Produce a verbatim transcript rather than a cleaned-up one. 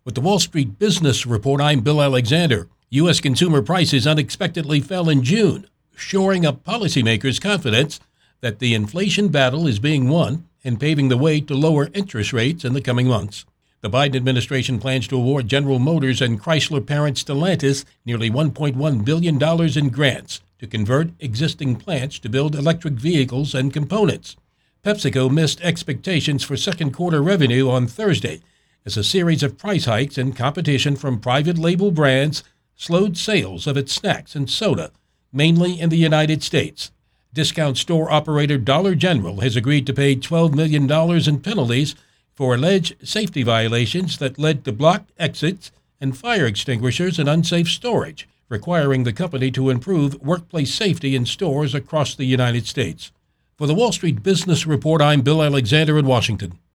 With the Wall Street Business Report, I'm Bill Alexander. U S consumer prices unexpectedly fell in June, shoring up policymakers' confidence that the inflation battle is being won and paving the way to lower interest rates in the coming months. The Biden administration plans to award General Motors and Chrysler parent Stellantis nearly one point one billion dollars in grants to convert existing plants to build electric vehicles and components. PepsiCo missed expectations for second quarter revenue on Thursday as a series of price hikes and competition from private label brands slowed sales of its snacks and soda, mainly in the United States. Discount store operator Dollar General has agreed to pay twelve million dollars in penalties for alleged safety violations that led to blocked exits and fire extinguishers and unsafe storage, requiring the company to improve workplace safety in stores across the United States. For the Wall Street Business Report, I'm Bill Alexander in Washington.